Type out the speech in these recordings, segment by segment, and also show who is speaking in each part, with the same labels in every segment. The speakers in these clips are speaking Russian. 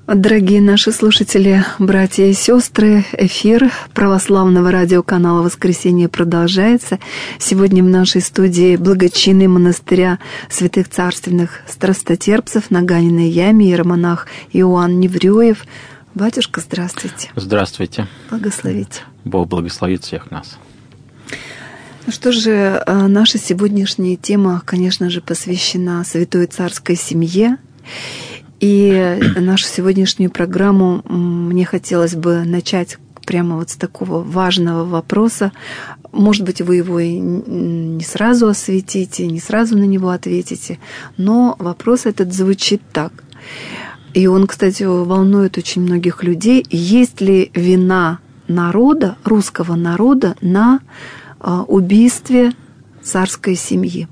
Speaker 1: Дорогие наши слушатели, братья и сестры, эфир православного радиоканала «Воскресенье» продолжается. Сегодня в нашей студии благочинный монастыря святых царственных страстотерпцев на Ганиной яме иеромонах Иоанн Неврюев. Батюшка, здравствуйте.
Speaker 2: Здравствуйте.
Speaker 1: Благословите.
Speaker 2: Бог благословит всех нас.
Speaker 1: Ну что же, наша сегодняшняя тема, конечно же, посвящена святой царской семье. И нашу сегодняшнюю программу мне хотелось бы начать прямо вот с такого важного вопроса. Может быть, вы его и не сразу осветите, не сразу на него ответите, но вопрос этот звучит так. И он, кстати, волнует очень многих людей. Есть ли вина народа, русского народа, на убийстве царской семьи?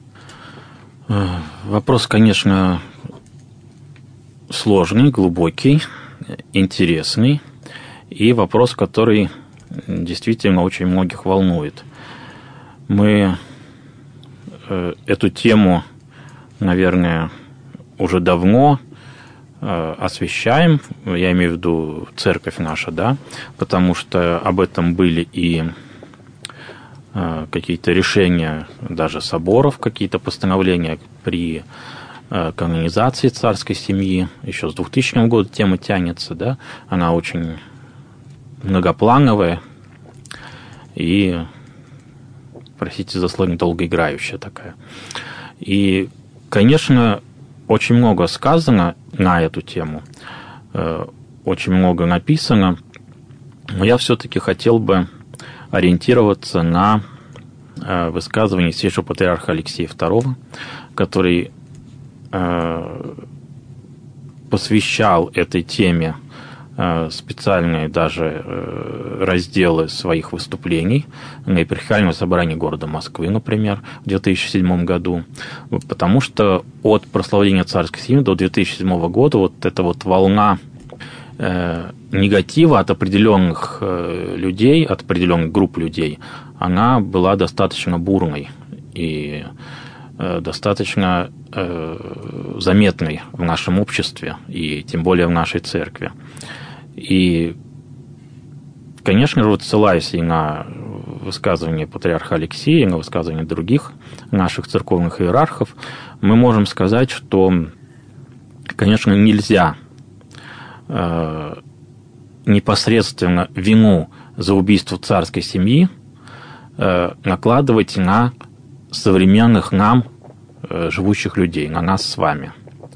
Speaker 2: Вопрос, конечно, сложный, глубокий, интересный, и вопрос, который действительно очень многих волнует. Мы эту тему, наверное, уже давно освещаем, я имею в виду церковь наша, да, потому что об этом были и какие-то решения даже соборов, какие-то постановления при канонизации царской семьи. Еще с 2000 года тема тянется, да, она очень многоплановая и, простите за слово, долгоиграющая такая. И, конечно, очень много сказано на эту тему, очень много написано, но я все-таки хотел бы ориентироваться на высказывание Святейшего Патриарха Алексея II, который посвящал этой теме специальные даже разделы своих выступлений на епархиальном собрании города Москвы, например, в 2007 году, потому что от прославления царской семьи до 2007 года вот эта вот волна негатива от определенных людей, от определенных групп людей, она была достаточно бурной и достаточно заметной в нашем обществе и тем более в нашей церкви. И, конечно же, вот ссылаясь и на высказывание патриарха Алексея, и на высказывание других наших церковных иерархов, мы можем сказать, что, конечно, нельзя непосредственно вину за убийство царской семьи накладывать на современных нам живущих людей, на нас с вами.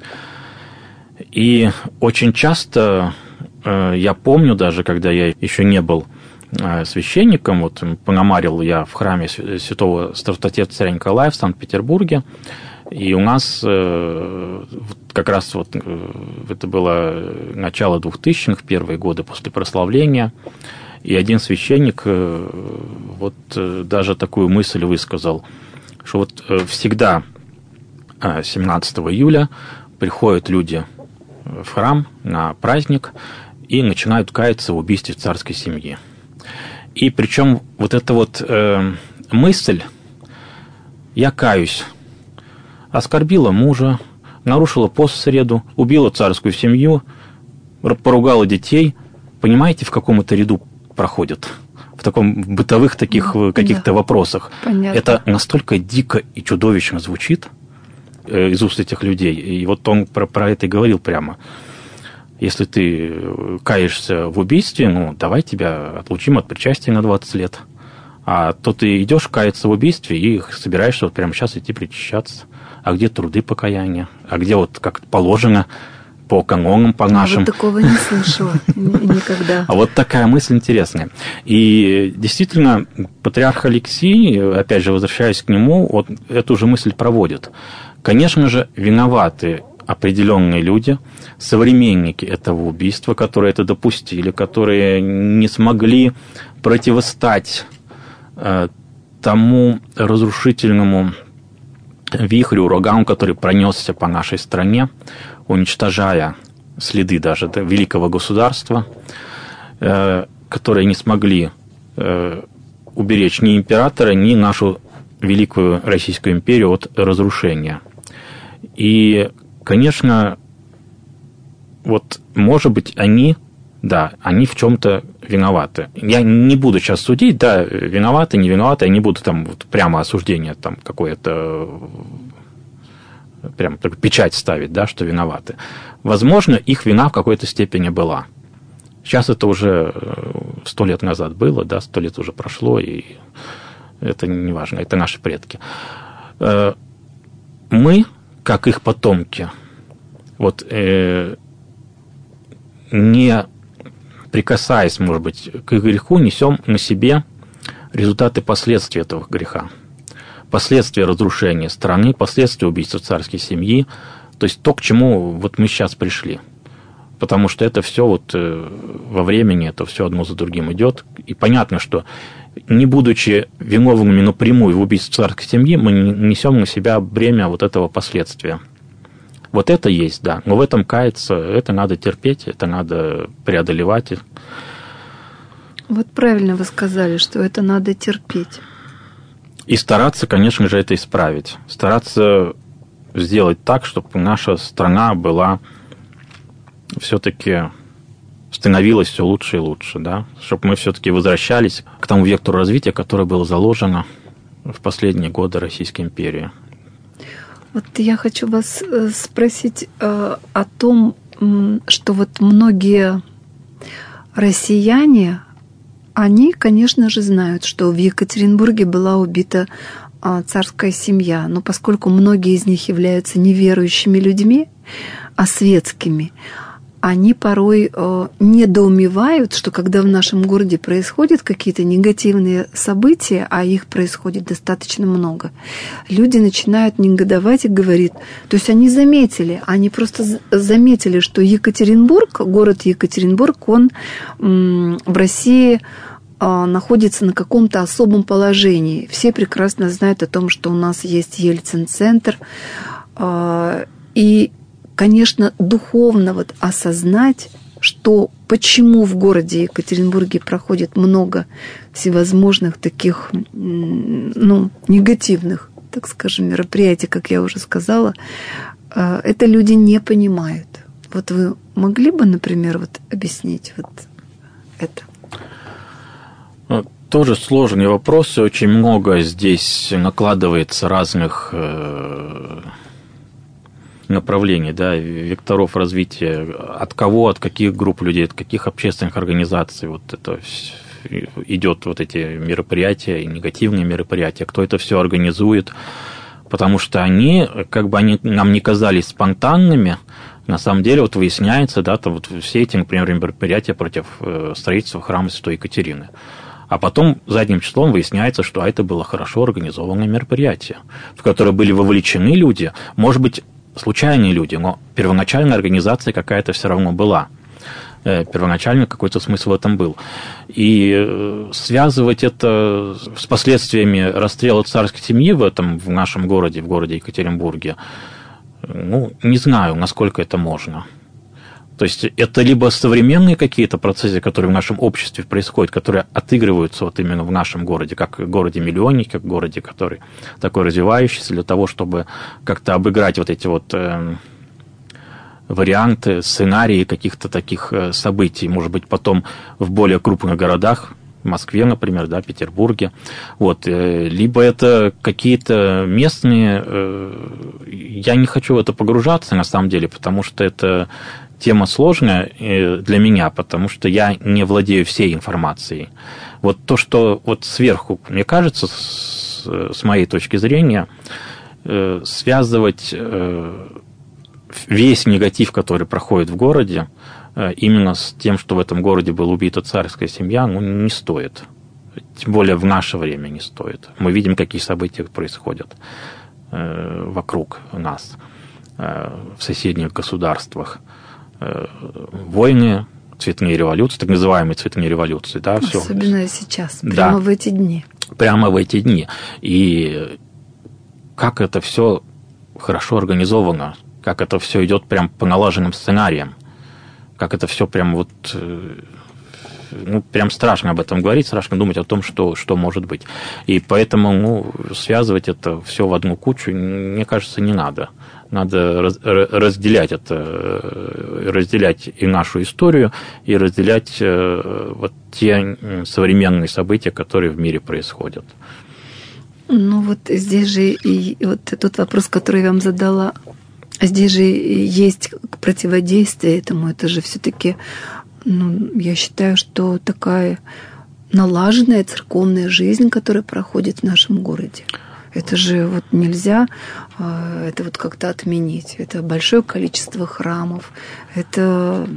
Speaker 2: И очень часто, я помню даже, когда я еще не был священником, вот пономарил я в храме святого страстотерпца царя Николая в Санкт-Петербурге, и у нас как раз вот это было начало 2000-х, первые годы после прославления, и один священник вот даже такую мысль высказал, что вот всегда 17 июля приходят люди в храм на праздник и начинают каяться в убийстве царской семьи. И причем вот эта вот мысль «я каюсь», оскорбила мужа, нарушила пост в среду, убила царскую семью, поругала детей. Понимаете, в каком это ряду проходит? В таком бытовых таких каких-то вопросах.
Speaker 1: Понятно. Это
Speaker 2: настолько дико и чудовищно звучит из уст этих людей. И вот он про это и говорил прямо. Если ты каешься в убийстве, ну, давай тебя отлучим от причастия на 20 лет. А то ты идешь каяться в убийстве и собираешься вот прямо сейчас идти причащаться. А где труды покаяния? А где вот как положено по канонам, по нашим?
Speaker 1: Вот такого не слышала никогда.
Speaker 2: А вот такая мысль интересная. И действительно, патриарх Алексий, опять же, возвращаясь к нему, вот эту же мысль проводит. Конечно же, виноваты определенные люди, современники этого убийства, которые это допустили, которые не смогли противостать тому разрушительному вихрю, урагану, который пронесся по нашей стране, уничтожая следы даже великого государства, которые не смогли уберечь ни императора, ни нашу великую Российскую империю от разрушения. И, конечно, вот, может быть, они в чем-то виноваты. Я не буду сейчас судить, да, виноваты, не виноваты, я не буду там вот прямо осуждение там какое-то, прям только печать ставить, да, что виноваты. Возможно, их вина в какой-то степени была. Сейчас это уже 100 лет назад было, да, 100 лет уже прошло, и это не важно, это наши предки. Мы, как их потомки, вот не прикасаясь, может быть, к их греху, несем на себе результаты последствий этого греха. Последствия разрушения страны, последствия убийства царской семьи, то есть то, к чему вот мы сейчас пришли. Потому что это все вот во времени, это все одно за другим идет. И понятно, что не будучи виновными напрямую в убийстве царской семьи, мы несем на себя бремя вот этого последствия. Вот это есть, да. Но в этом каяться, это надо терпеть, это надо преодолевать.
Speaker 1: Вот правильно вы сказали, что это надо терпеть.
Speaker 2: И стараться, конечно же, это исправить. Стараться сделать так, чтобы наша страна была все-таки становилась все лучше и лучше, да, чтобы мы все-таки возвращались к тому вектору развития, которое было заложено в последние годы Российской империи.
Speaker 1: Вот я хочу вас спросить о том, что вот многие россияне, они, конечно же, знают, что в Екатеринбурге была убита царская семья, но поскольку многие из них являются неверующими людьми, а светскими, они порой недоумевают, что когда в нашем городе происходят какие-то негативные события, а их происходит достаточно много, люди начинают негодовать и говорить, то есть они просто заметили, что Екатеринбург, город Екатеринбург, он в России находится на каком-то особом положении. Все прекрасно знают о том, что у нас есть Ельцин-центр, и конечно, духовно вот осознать, что почему в городе Екатеринбурге проходит много всевозможных таких, негативных, так скажем, мероприятий, как я уже сказала, это люди не понимают. Вот вы могли бы, например, вот объяснить вот это?
Speaker 2: Тоже сложный вопрос, очень много здесь накладывается разных направлений, да, векторов развития, от кого, от каких групп людей, от каких общественных организаций вот это идет, вот эти мероприятия, и негативные мероприятия, кто это все организует, потому что они нам не казались спонтанными, на самом деле вот выясняется, да, то вот все эти, например, мероприятия против строительства храма Святой Екатерины. А потом задним числом выясняется, что это было хорошо организованное мероприятие, в которое были вовлечены люди, может быть, случайные люди, но первоначальная организация какая-то все равно была. Первоначально какой-то смысл в этом был. И связывать это с последствиями расстрела царской семьи в нашем городе, в городе Екатеринбурге, не знаю, насколько это можно. То есть это либо современные какие-то процессы, которые в нашем обществе происходят, которые отыгрываются вот именно в нашем городе, как в городе-миллионнике, как в городе, который такой развивающийся, для того, чтобы как-то обыграть вот эти вот варианты, сценарии каких-то таких событий, может быть, потом в более крупных городах, в Москве, например, да, Петербурге. Вот. Либо это какие-то местные... Я не хочу в это погружаться, на самом деле, потому что это тема сложная для меня, потому что я не владею всей информацией. Вот то, что вот сверху, мне кажется, с моей точки зрения, связывать весь негатив, который проходит в городе, именно с тем, что в этом городе была убита царская семья, не стоит. Тем более в наше время не стоит. Мы видим, какие события происходят вокруг нас, в соседних государствах. Войны, цветные революции, так называемые цветные революции. Да,
Speaker 1: особенно все. Сейчас, прямо в эти дни.
Speaker 2: Прямо в эти дни. И как это все хорошо организовано, как это все идет прям по налаженным сценариям, как это все прям вот... прям страшно об этом говорить, страшно думать о том, что может быть. И поэтому связывать это все в одну кучу, мне кажется, не надо. надо разделять и нашу историю, и разделять вот те современные события, которые в мире происходят.
Speaker 1: Ну вот здесь же и вот тот вопрос, который я вам задала, здесь же есть противодействие этому. Это же все-таки, я считаю, что такая налаженная церковная жизнь, которая проходит в нашем городе. Это же вот нельзя это вот как-то отменить. Это большое количество храмов, это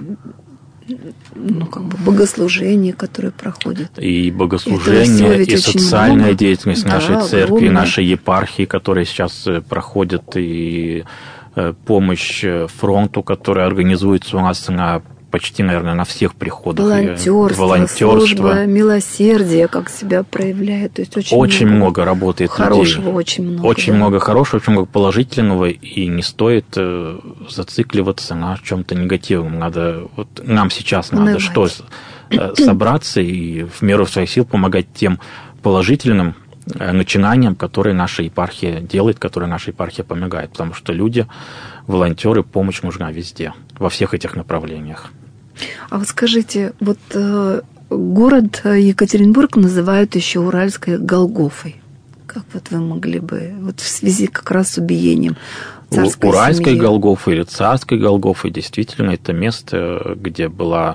Speaker 1: богослужения, которые проходят.
Speaker 2: И богослужение, и социальная деятельность нашей церкви, огромная. Нашей епархии, которые сейчас проходят, и помощь фронту, которая организуется у нас почти, наверное, на всех приходах.
Speaker 1: Волонтерство, служба, милосердие, как себя проявляет. То есть
Speaker 2: очень много работает
Speaker 1: хорошего,
Speaker 2: людей.
Speaker 1: Очень
Speaker 2: много хорошего, очень много положительного, и не стоит зацикливаться на чем-то негативном. Нам сейчас надо собраться и в меру своих сил помогать тем положительным начинаниям, которые наша епархия делает, которые наша епархия помогает. Потому что люди, волонтеры, помощь нужна везде, во всех этих направлениях.
Speaker 1: А вот скажите, город Екатеринбург называют еще Уральской Голгофой. Как вы могли бы, в связи как раз с убиением царской
Speaker 2: Уральской
Speaker 1: семьи?
Speaker 2: Голгофы или царской Голгофы действительно это место, где была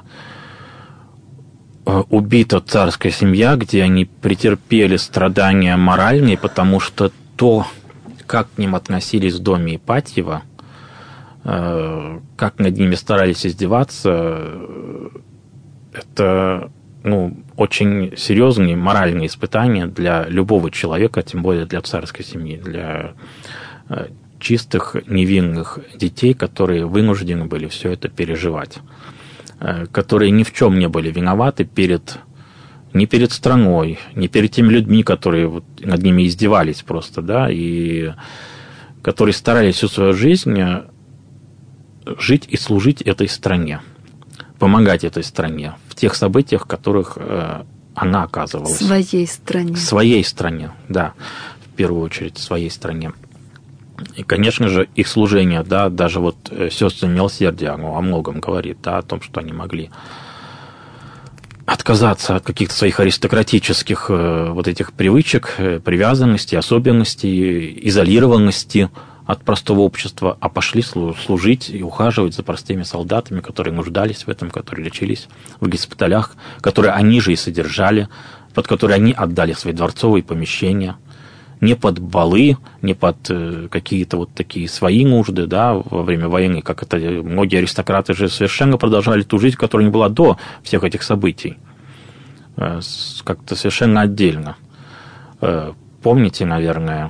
Speaker 2: убита царская семья, где они претерпели страдания моральные, потому что то, как к ним относились в доме Ипатьева, как над ними старались издеваться, это очень серьезные моральные испытания для любого человека, тем более для царской семьи, для чистых, невинных детей, которые вынуждены были все это переживать, которые ни в чем не были виноваты ни перед страной, ни перед теми людьми, которые над ними издевались просто, да, и которые старались всю свою жизнь жить и служить этой стране, помогать этой стране в тех событиях, в которых она оказывалась. Своей стране, да, в первую очередь своей стране. И, конечно же, их служение, да, даже сестры милосердия, оно о многом говорит, да, о том, что они могли отказаться от каких-то своих аристократических этих привычек, привязанностей, особенностей, изолированности от простого общества, а пошли служить и ухаживать за простыми солдатами, которые нуждались в этом, которые лечились в госпиталях, которые они же и содержали, под которые они отдали свои дворцовые помещения, не под балы, не под какие-то такие свои нужды, да, во время войны, как это многие аристократы же совершенно продолжали ту жизнь, которая не была до всех этих событий, как-то совершенно отдельно. Помните, наверное,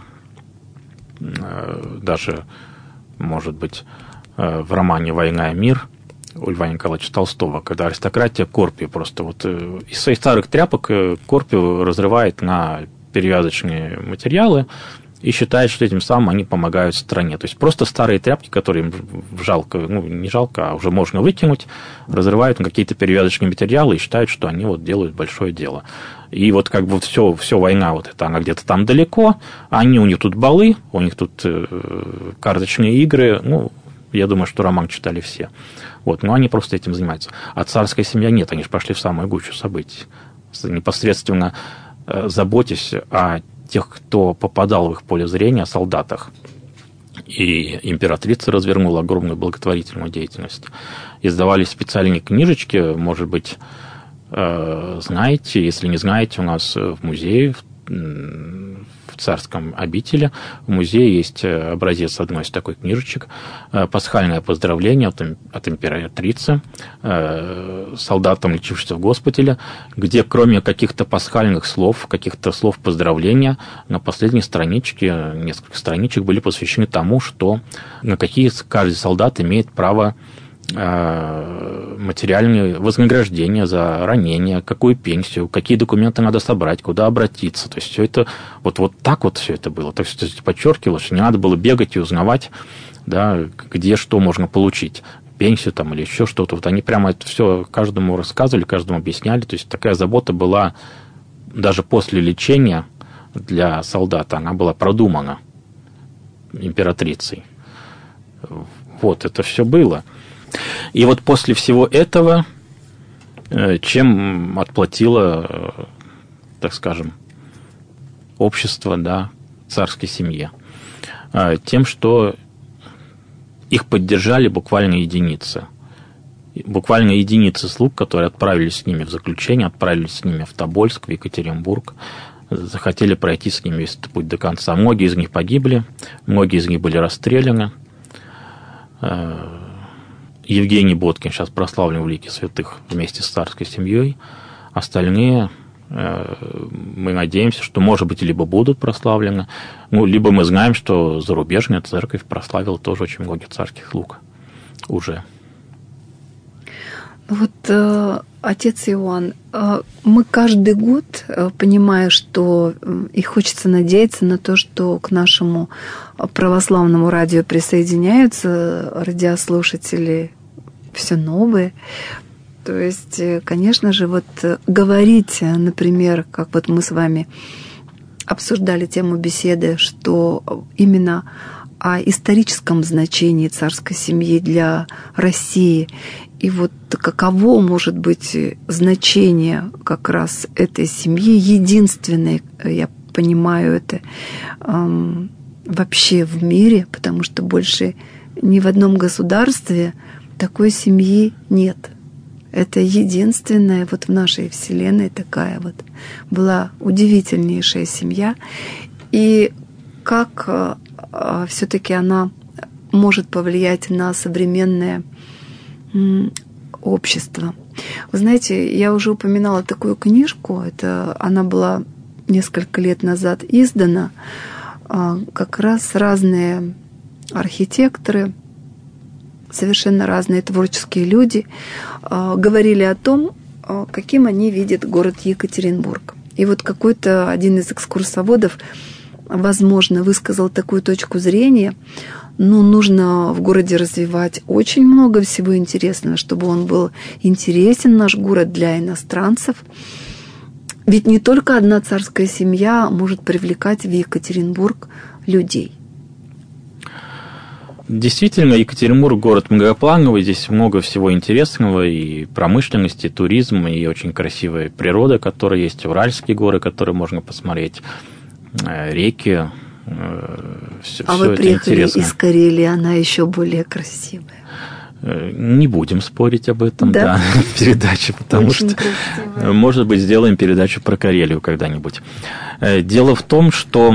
Speaker 2: даже, может быть, в романе «Война и мир» у Льва Николаевича Толстого, когда аристократия Корпию просто из своих старых тряпок Корпию разрывает на перевязочные материалы и считает, что этим самым они помогают стране. То есть просто старые тряпки, которые им жалко, не жалко, а уже можно выкинуть, разрывают на какие-то перевязочные материалы и считают, что они делают большое дело. И все война она где-то там далеко, а у них тут балы, у них тут карточные игры, я думаю, что роман читали все. Но они просто этим занимаются. А царская семья нет, они же пошли в самую гущу событий. Непосредственно заботясь о тех, кто попадал в их поле зрения, о солдатах. И императрица развернула огромную благотворительную деятельность. Издавались специальные книжечки, может быть, знаете, если не знаете, у нас в музее, в царском обители, в музее есть образец одной из такой книжечек, пасхальное поздравление от императрицы солдатам, лечившимся в госпитале, где кроме каких-то пасхальных слов, каких-то слов поздравления, на последней страничке, несколько страничек были посвящены тому, что на какие каждый солдат имеет право материальные вознаграждения за ранение, какую пенсию, какие документы надо собрать, куда обратиться. То есть все это так все это было. То есть подчеркивалось, что не надо было бегать и узнавать, да, где что можно получить, пенсию или еще что-то. Они прямо это все каждому рассказывали, каждому объясняли. То есть такая забота была даже после лечения для солдата, она была продумана императрицей. Вот, это все было. И вот после всего этого, чем отплатило, так скажем, общество, да, царской семье? Тем, что их поддержали буквально единицы. Буквально единицы слуг, которые отправились с ними в заключение, отправились с ними в Тобольск, в Екатеринбург, захотели пройти с ними весь этот путь до конца. Многие из них погибли, многие из них были расстреляны. Евгений Боткин сейчас прославлен в лике святых вместе с царской семьей. Остальные, мы надеемся, что, может быть, либо будут прославлены, либо мы знаем, что зарубежная церковь прославила тоже очень многих царских слуг уже.
Speaker 1: Вот, отец Иоанн, мы каждый год, понимая, что и хочется надеяться на то, что к нашему православному радио присоединяются радиослушатели все новые. То есть, конечно же, вот говорить, например, как вот мы с вами обсуждали тему беседы, что именно о историческом значении царской семьи для России, и вот каково может быть значение как раз этой семьи, единственной, я понимаю это, вообще в мире, потому что больше ни в одном государстве такой семьи нет. Это единственная вот в нашей вселенной такая вот была удивительнейшая семья. И как все-таки она может повлиять на современное общество. Вы знаете, я уже упоминала такую книжку, она была несколько лет назад издана, как раз разные архитекторы, совершенно разные творческие люди говорили о том, каким они видят город Екатеринбург. И вот какой-то один из экскурсоводов, возможно, высказал такую точку зрения: нужно в городе развивать очень много всего интересного, чтобы он был интересен, наш город, для иностранцев. Ведь не только одна царская семья может привлекать в Екатеринбург людей.
Speaker 2: Действительно, Екатеринбург город многоплановый, здесь много всего интересного, и промышленности, и туризм, и очень красивая природа, которая есть, Уральские горы, которые можно посмотреть, реки. Все
Speaker 1: вы
Speaker 2: это
Speaker 1: приехали
Speaker 2: интересно.
Speaker 1: Из Карелии, она еще более красивая.
Speaker 2: Не будем спорить об этом, да, в передаче, потому
Speaker 1: очень
Speaker 2: что,
Speaker 1: красивая.
Speaker 2: Может быть, сделаем передачу про Карелию когда-нибудь. Дело в том, что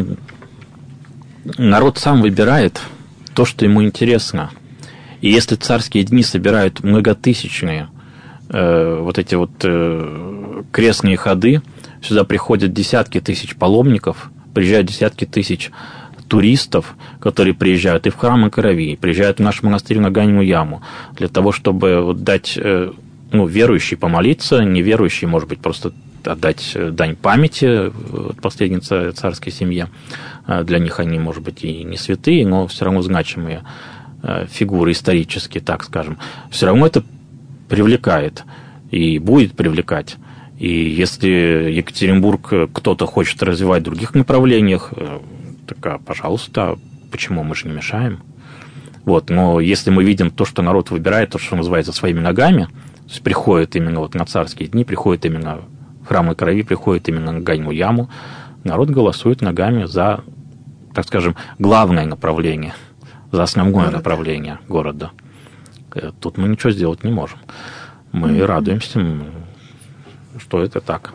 Speaker 2: народ сам выбирает то, что ему интересно. И если царские дни собирают многотысячные вот эти вот крестные ходы, сюда приходят десятки тысяч паломников, приезжают десятки тысяч туристов, которые приезжают и в храм Крови, приезжают в наш монастырь на Ганину яму, для того, чтобы вот дать, верующие помолиться, неверующие, может быть, просто отдать дань памяти последней царской семье. Для них они, может быть, и не святые, но все равно значимые фигуры исторические, так скажем. Все равно это привлекает и будет привлекать. И если Екатеринбург кто-то хочет развивать в других направлениях, так, пожалуйста, почему, мы же не мешаем. Вот, но если мы видим то, что народ выбирает, то, что называется, своими ногами, то есть приходит именно вот на царские дни, приходит именно в храм Крови, приходит именно на Ганину яму, народ голосует ногами за, так скажем, главное направление, за основное направление города. Тут мы ничего сделать не можем. Мы радуемся, что это так.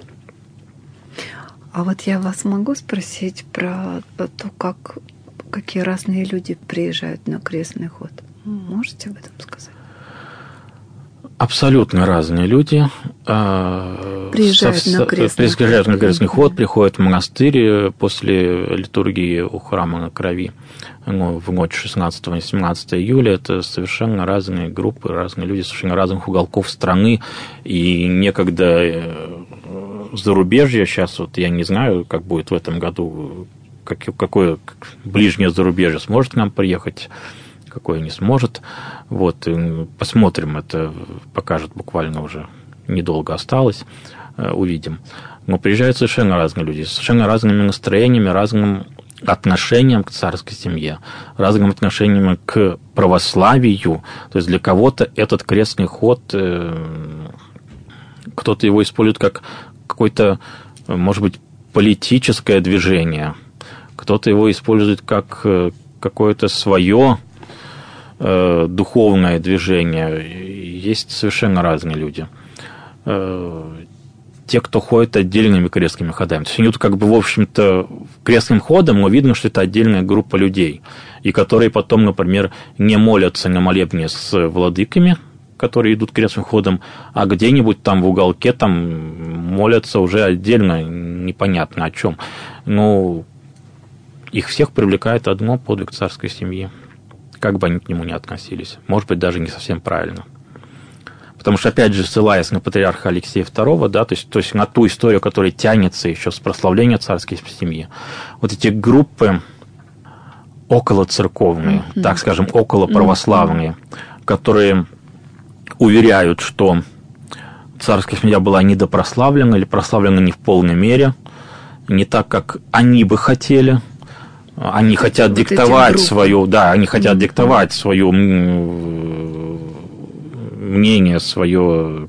Speaker 1: А вот я вас могу спросить про то, какие разные люди приезжают на крестный ход? Можете об этом сказать?
Speaker 2: Абсолютно разные люди
Speaker 1: приезжают на крестный
Speaker 2: ход, приходят в монастырь после литургии у храма на Крови в ночь 16 и 17 июля. Это совершенно разные группы, разные люди, совершенно разных уголков страны. И некогда зарубежье, сейчас вот я не знаю, как будет в этом году, какое ближнее зарубежье сможет к нам приехать, какой не сможет. Вот, посмотрим, это покажет буквально уже недолго осталось, увидим. Но приезжают совершенно разные люди, с совершенно разными настроениями, разным отношениям к царской семье, разным отношениям к православию. То есть для кого-то этот крестный ход, кто-то его использует как какое-то, может быть, политическое движение, кто-то его использует как какое-то свое духовное движение. Есть совершенно разные люди. Те, кто ходит отдельными крестными ходами. То есть они идут как бы, в общем-то, крестным ходом, но видно, что это отдельная группа людей, и которые потом, например, не молятся на молебне с владыками, которые идут крестным ходом, а где-нибудь там в уголке там молятся уже отдельно, непонятно о чем. Но их всех привлекает одно: подвиг царской семьи. Как бы они к нему ни относились. Может быть, даже не совсем правильно. Потому что, опять же, ссылаясь на патриарха Алексея II, да, то есть на ту историю, которая тянется еще с прославления царской семьи, вот эти группы околоцерковные, так скажем, околоправославные, которые уверяют, что царская семья была недопрославлена или прославлена не в полной мере, не так, как они бы хотели. Они хотят диктовать свою, да, они хотят диктовать свое мнение, свое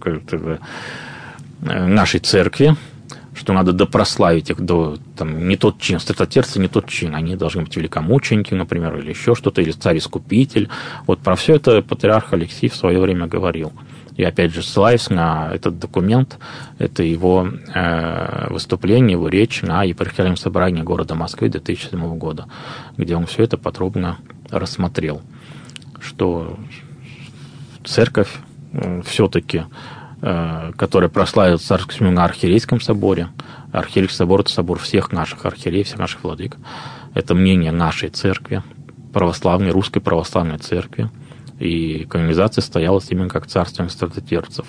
Speaker 2: нашей церкви, что надо допрославить их до, там, не тот чин, статотерцы не тот чин, они должны быть великомученики, например, или еще что-то, или царь-искупитель. Вот про все это патриарх Алексий в свое время говорил. И опять же, ссылаясь на этот документ, это его выступление, его речь на епархиальном собрании города Москвы 2007 года, где он все это подробно рассмотрел, что церковь все-таки, которая прославит царскую семью на архиерейском соборе, архиерейский собор – это собор всех наших архиереев, всех наших владык, это мнение нашей церкви, православной, русской православной церкви, и канонизация состоялась именно как царственных статотерцев.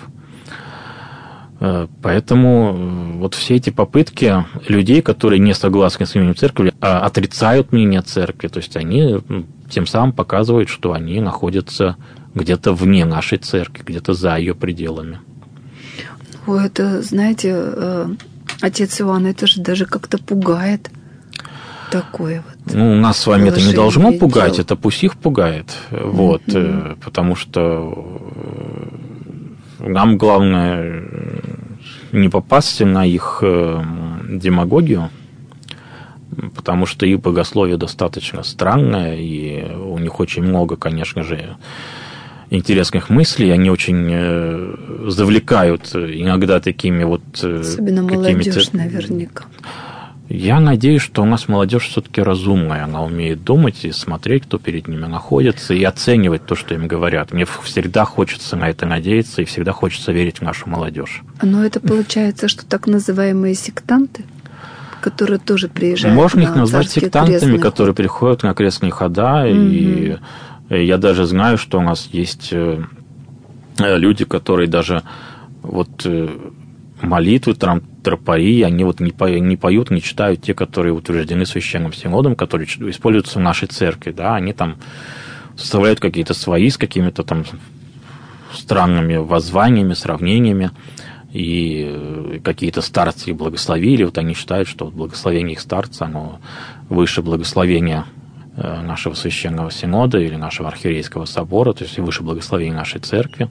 Speaker 2: Поэтому вот все эти попытки людей, которые не согласны с мнением церкви, отрицают мнение церкви, то есть они тем самым показывают, что они находятся где-то вне нашей церкви, где-то за ее пределами.
Speaker 1: Это, знаете, отец Иоанн, это же даже как-то пугает. Такое вот.
Speaker 2: Ну, нас с вами это не должно пугать, это пусть их пугает. Вот, потому что нам главное не попасться на их демагогию, потому что их богословие достаточно странное, и у них очень много, конечно же, интересных мыслей, они очень завлекают иногда такими вот...
Speaker 1: Особенно молодежь, наверняка.
Speaker 2: Я надеюсь, что у нас молодежь все-таки разумная, она умеет думать и смотреть, кто перед ними находится, и оценивать то, что им говорят. Мне всегда хочется на это надеяться, и всегда хочется верить в нашу молодежь.
Speaker 1: Но это получается, что так называемые сектанты, которые тоже приезжают.
Speaker 2: Можно их назвать сектантами, которые приходят на крестные хода, и я даже знаю, что у нас есть люди, которые даже вот молитвы, тропари, они вот не поют, не читают те, которые утверждены Священным Синодом, которые используются в нашей церкви, да, они там составляют какие-то свои с какими-то там странными воззваниями, сравнениями, и какие-то старцы их благословили, вот они считают, что благословение их старца, оно выше благословения нашего Священного Синода или нашего Архиерейского собора, то есть выше благословения нашей церкви.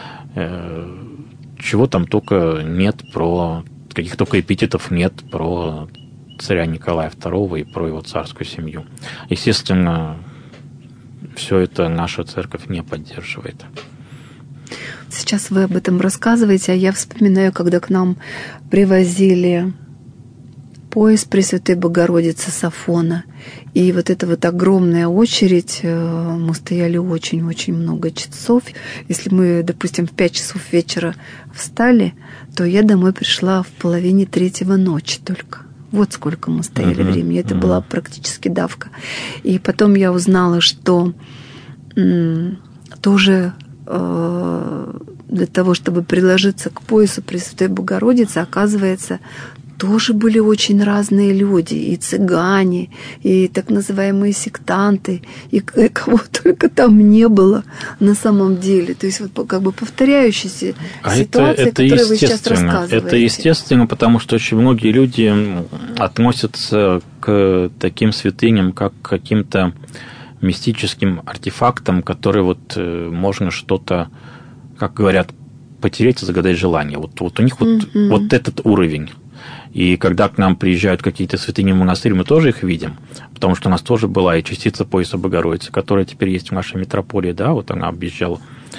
Speaker 2: Чего там только нет каких только эпитетов нет про царя Николая II и про его царскую семью. Естественно, все это наша церковь не поддерживает.
Speaker 1: Сейчас вы об этом рассказываете, а я вспоминаю, когда к нам привозили пояс Пресвятой Богородицы с Афона, и вот эта вот огромная очередь, мы стояли очень-очень много часов. Если мы, допустим, в 5 часов вечера встали, то я домой пришла в 2:30 ночи только. Вот сколько мы стояли времени. Это была практически давка. И потом я узнала, что тоже для того, чтобы приложиться к поясу Пресвятой Богородицы, оказывается, тоже были очень разные люди, и цыгане, и так называемые сектанты, и кого только там не было на самом деле. То есть вот как бы повторяющиеся ситуации, которые вы сейчас рассказываете.
Speaker 2: Это естественно, потому что очень многие люди относятся к таким святыням, как к каким-то мистическим артефактам, которые вот можно что-то, как говорят, потереть и загадать желание. Вот у них вот этот уровень. И когда к нам приезжают какие-то святыни в монастырь, мы тоже их видим, потому что у нас тоже была и частица пояса Богородицы, которая теперь есть в нашей митрополии, да, вот она объезжала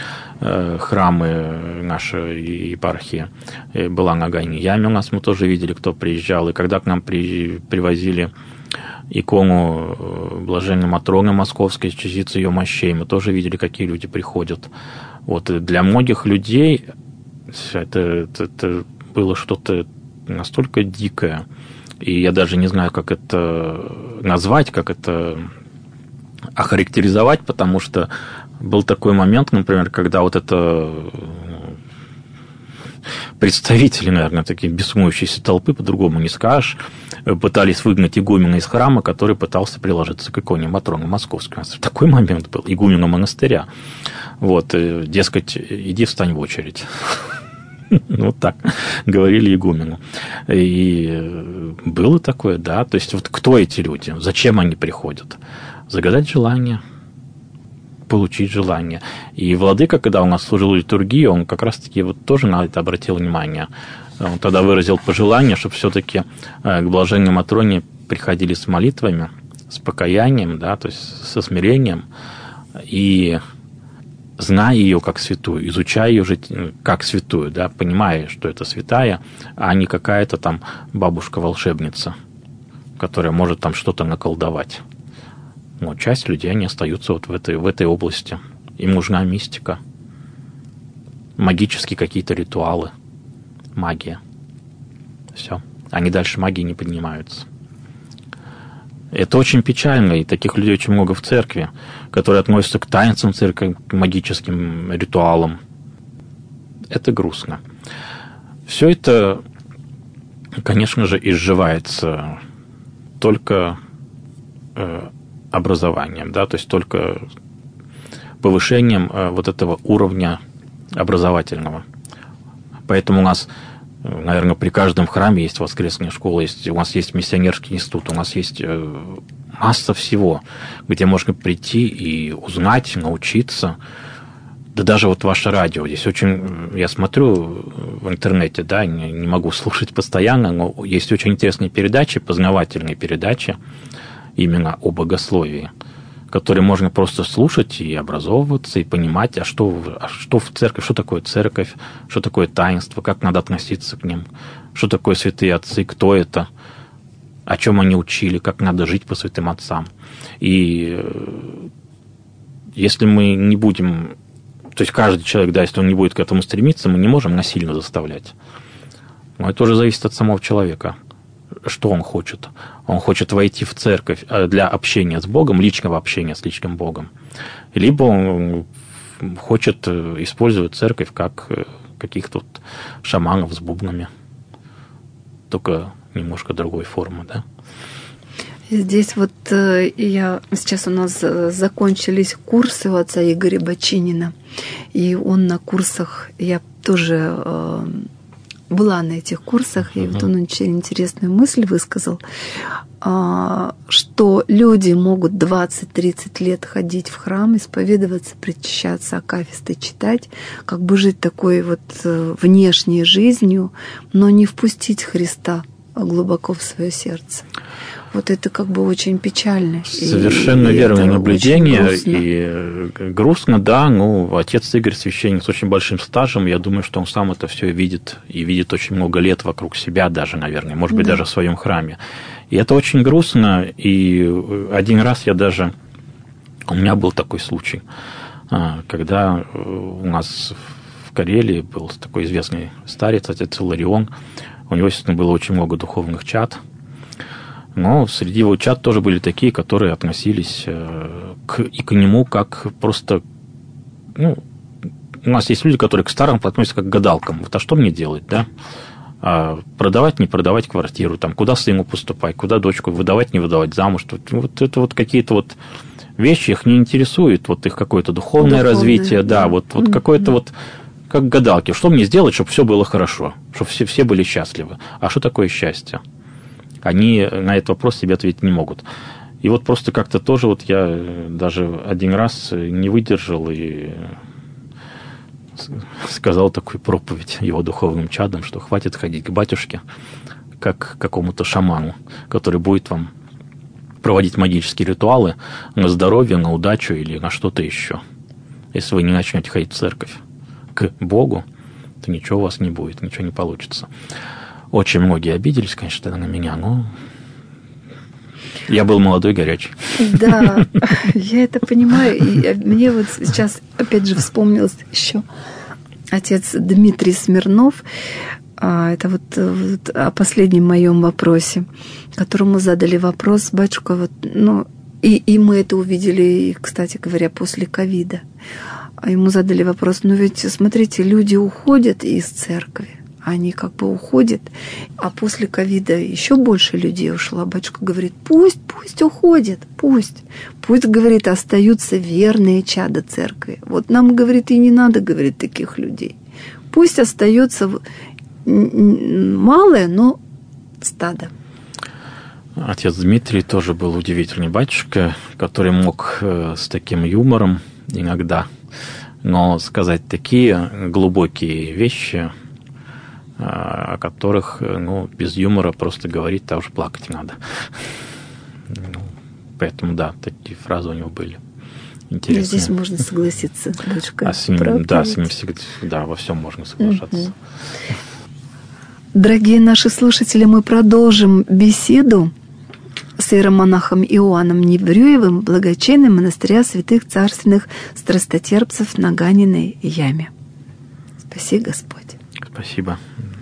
Speaker 2: храмы нашей епархии, была на Гайной яме у нас, мы тоже видели, кто приезжал, и когда к нам привозили икону Блаженной Матроны Московской, частицы ее мощей, мы тоже видели, какие люди приходят. Вот, и для многих людей это было что-то настолько дикое, и я даже не знаю, как это назвать, как это охарактеризовать, потому что был такой момент, например, когда вот это представители, наверное, такие беснующиеся толпы, по-другому не скажешь, пытались выгнать игумена из храма, который пытался приложиться к иконе Матроны Московской. Такой момент был, игумена монастыря. Вот, дескать, иди встань в очередь. Ну, вот так говорили игумену. И было такое, да. То есть, вот кто эти люди? Зачем они приходят? Загадать желание, получить желание. И владыка, когда у нас служил литургию, он как раз-таки вот тоже на это обратил внимание. Он тогда выразил пожелание, чтобы все-таки к блаженной Матроне приходили с молитвами, с покаянием, да, то есть со смирением, и зная ее как святую, изучая ее же как святую, да, понимая, что это святая, а не какая-то там бабушка-волшебница, которая может там что-то наколдовать. Но часть людей, они остаются вот в этой области. Им нужна мистика, магические какие-то ритуалы, магия. Все. Они дальше магии не поднимаются. Это очень печально, и таких людей очень много в церкви, которые относятся к таинствам церкви, к магическим ритуалам. Это грустно. Все это, конечно же, изживается только образованием, да, то есть только повышением вот этого уровня образовательного. Поэтому у нас, наверное, при каждом храме есть воскресная школа, у нас есть миссионерский институт, у нас есть масса всего, где можно прийти и узнать, научиться. Да даже вот ваше радио. Здесь очень, я смотрю в интернете, да, не могу слушать постоянно, но есть очень интересные передачи, познавательные передачи именно о богословии, которые можно просто слушать и образовываться, и понимать, а что в церкви, что такое церковь, что такое таинство, как надо относиться к ним, что такое святые отцы, кто это, о чем они учили, как надо жить по святым отцам. И если мы не будем, то есть каждый человек, да, если он не будет к этому стремиться, мы не можем насильно заставлять. Но это уже зависит от самого человека. Что он хочет? Он хочет войти в церковь для общения с Богом, личного общения с личным Богом. Либо он хочет использовать церковь как каких-то вот шаманов с бубнами. Только немножко другой формы, да?
Speaker 1: Здесь вот сейчас у нас закончились курсы у отца Игоря Бочинина, и он на курсах, я тоже была на этих курсах, и вот он очень интересную мысль высказал, что люди могут 20-30 лет ходить в храм, исповедоваться, причащаться, акафисты читать, как бы жить такой вот внешней жизнью, но не впустить Христа глубоко в свое сердце. Вот это как бы очень печально.
Speaker 2: Совершенно верное наблюдение. И грустно, да, но отец Игорь священник с очень большим стажем, я думаю, что он сам это все видит, и видит очень много лет вокруг себя даже, наверное, может быть, даже в своем храме. И это очень грустно, и один раз у меня был такой случай, когда у нас в Карелии был такой известный старец, отец Иларион, у него, естественно, было очень много духовных чад, но среди его чад тоже были такие, которые относились к нему как просто... Ну, у нас есть люди, которые к старым относятся как к гадалкам. Вот, а что мне делать, да? продавать, не продавать квартиру, там, куда сыну поступать, куда дочку выдавать, не выдавать замуж. Вот это вот какие-то вот вещи их не интересуют, вот их какое-то духовное развитие, да, вот какое-то вот, как гадалки, что мне сделать, чтобы все было хорошо, чтобы все были счастливы. А что такое счастье? Они на этот вопрос себе ответить не могут. И вот просто как-то тоже вот я даже один раз не выдержал и сказал такую проповедь его духовным чадам, что хватит ходить к батюшке, как к какому-то шаману, который будет вам проводить магические ритуалы на здоровье, на удачу или на что-то еще. Если вы не начнете ходить в церковь к Богу, то ничего у вас не будет, ничего не получится. Очень многие обиделись, конечно, на меня, но я был молодой, горячий.
Speaker 1: Да, я это понимаю. И мне вот сейчас, опять же, вспомнился еще отец Дмитрий Смирнов. Это вот о последнем моем вопросе, которому задали вопрос, батюшка, вот, ну, и мы это увидели, кстати говоря, после ковида. Ему задали вопрос, ну ведь, смотрите, люди уходят из церкви, они как бы уходят, а после ковида еще больше людей ушло. Батюшка говорит, пусть уходят, пусть, говорит, остаются верные чада церкви. Вот нам, говорит, и не надо, говорит, таких людей. Пусть остается малое, но стадо.
Speaker 2: Отец Дмитрий тоже был удивительный батюшка, который мог с таким юмором иногда, но сказать такие глубокие вещи, о которых, ну, без юмора просто говорить, там уже плакать надо. Поэтому, да, такие фразы у него были интересные.
Speaker 1: И здесь можно согласиться, дочка.
Speaker 2: С ним всегда во всем можно соглашаться.
Speaker 1: Дорогие наши слушатели, мы продолжим беседу с иеромонахом Иоанном Неврюевым, благочинным монастыря святых царственных страстотерпцев на Ганиной яме. Спаси Господь.
Speaker 2: Спасибо.